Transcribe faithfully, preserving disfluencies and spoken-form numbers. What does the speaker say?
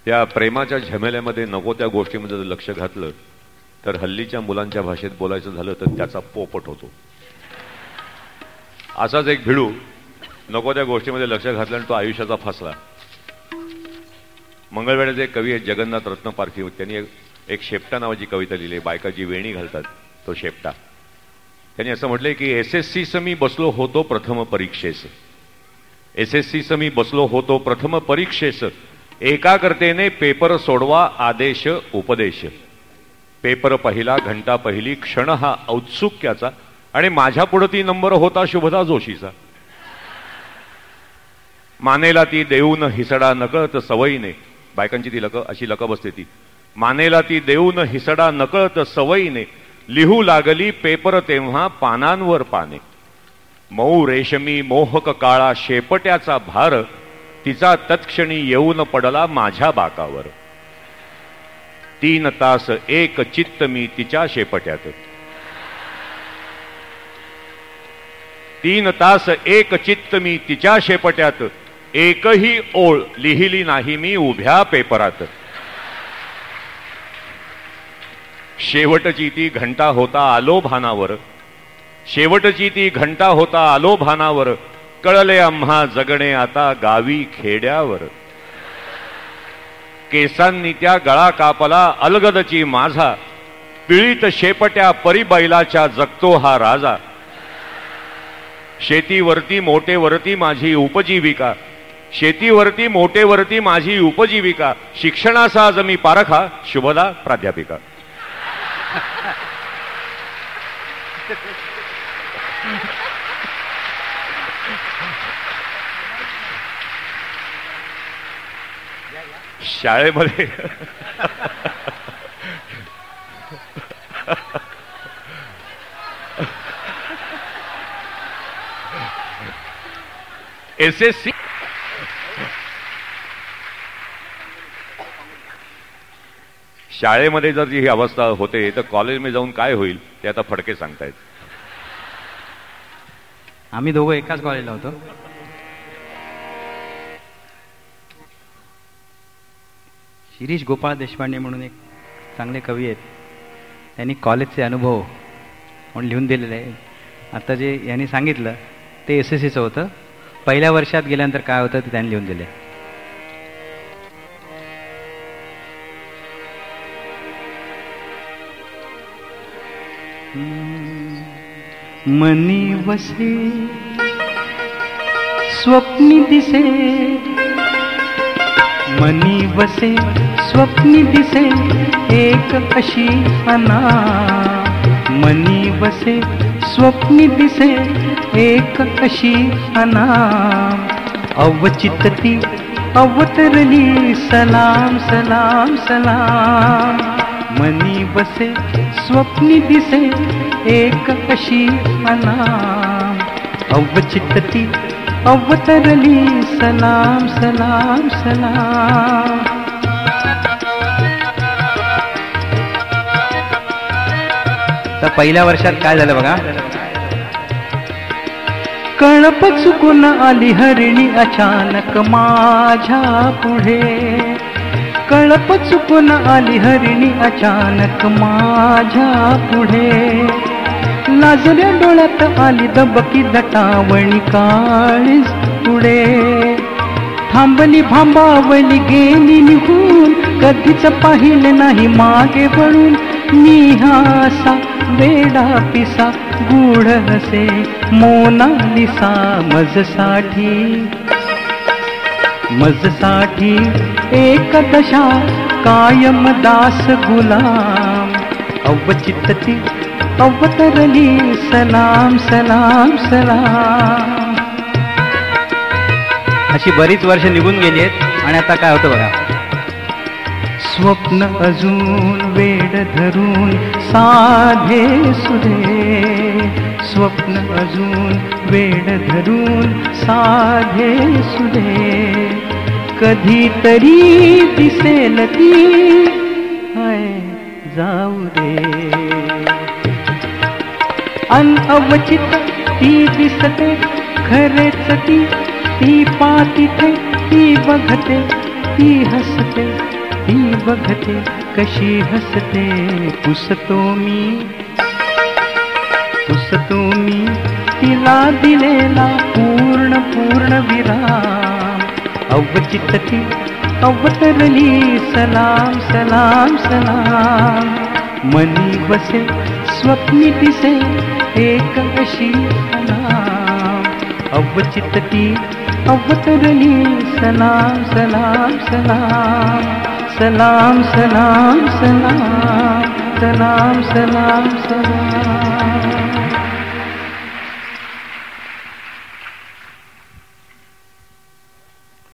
त्या प्रेमाच्या झमेल्यामध्ये नको त्या गोष्टीमध्ये जर लक्ष घातलं तर हल्लीच्या मुलांच्या भाषेत बोलायचं झालं तर त्याचा पोपट होतो. असाच एक भिडू नको त्या गोष्टीमध्ये लक्ष घातलं आणि तो आयुष्याचा फसला. मंगळवेढ्याचे एक कवी आहेत जगन्नाथ रत्न पारखी, त्यांनी एक, एक शेपटा नावाची कविता लिहिली. बायका जी वेणी घालतात तो शेपटा. त्यांनी असं म्हटलंय की एस एस सी मी बसलो होतो प्रथम परीक्षेस, एस एस सी मी बसलो होतो प्रथम परीक्षेस, एकाग्रतेने पेपर सोडवा आदेश उपदेश, पेपर पहिला घंटा पहिली क्षण हा औत्सुक्याचा, आणि माझ्या पुढे ती नंबर होता शुभदा जोशीचा. मानेला ती देऊन हिसडा नकळत सवयीने, बायकांची ती लक अशी लकब असते ती, मानेला ती देऊन हिसडा नकळत सवयीने, लिहू लागली पेपर तेव्हा पानांवर पाने, मऊ रेशमी मोहक काळा शेपट्याचा भार, तिचा तत्क्षणी येऊन पडला माझ्या बाकावर. तीन तास एक चित्त मी तिच्या शेपट्यात, तीन तास एक चित्त मी तिच्या शेपट्यात, एकही ओळ लिहिली नाही मी उभ्या पेपरात. शेवटची ती घंटा होता आलो भानावर, शेवटची ती घंटा होता आलो भानावर, कळले आम्हा जगणे आता गावी खेड्यावर. केसांनी त्या गळा कापला अलगदची माझा, पिळीत शेपट्या परिबैलाच्या जगतो हा राजा. शेतीवरती मोटेवरती माझी उपजीविका, शेतीवरती मोटेवरती माझी उपजीविका, शिक्षणाचा आज मी पारखा शुभदा प्राध्यापिका. शाळेमध्ये एस एस सी शाळेमध्ये जर ही अवस्था होते तर कॉलेजमध्ये जाऊन काय होईल ते आता फडके सांगतायत. आम्ही दोघं एकाच कॉलेजला होतो. शिरीष गोपाळ देशपांडे म्हणून एक चांगले कवी आहेत, त्यांनी कॉलेजचे अनुभव म्हणून लिहून दिलेले आहे. आता जे यांनी सांगितलं ते एस एस सीचं होतं. पहिल्या वर्षात गेल्यानंतर काय होतं ते त्यांनी लिहून दिले. मनी वसे स्वप्नी दिसे, मनी वसे स्वप्नी दिसे एक अशी अना, मनी वसे स्वप्नी दिसे एक अशी अना, अवचितती अवतरली सलाम सलाम सलाम. मनी वसे स्वप्नी दिसे एक अशी अना, अवचितती अवतरली सलाम सलाम सलाम. तर पहिल्या वर्षात काय झालं बघा. कळप चुकून आली हरिणी अचानक माझ्या पुढे, कळप चुकून आली हरिणी अचानक माझ्या पुढे, लाजल्या डोळ्यात आली दबकी दटावणी काळीज पुढे, थांबली भांबावली गेली निघून, कधीच पाहिले नाही मागे वळून, मी हासा वेडा पिसा गूढ हसे मोनालिसा, मजसाठी मजसाठी एक दशा कायम दास गुलाम, अवचितती अवतरली सलाम सलाम सलाम. अशी बरीच वर्ष निघून गेली आहेत आणि आता काय होतं बघा. स्वप्न अजून वेड धरून साधे सुरे, स्वप्न अजून वेड धरून साधे सुरे, कधीतरी दिसेल ती हाय जाऊ दे. अनअवचित ती दिसते खरेच ती, ती पातिथे ती बघते ती हसते ती बघते कशी हसते, पुसतो मी पुसतो मी तिला दिलेला पूर्ण पूर्ण विराम. अवचित ती अवतरली सलाम सलाम सलाम. मनी बसे स्वप्नी दिसे एक अशी सलाम. अवचित ती अवतरली सलाम सलाम सलाम. सलाम सलाम सलाम सलाम सलाम सलाम.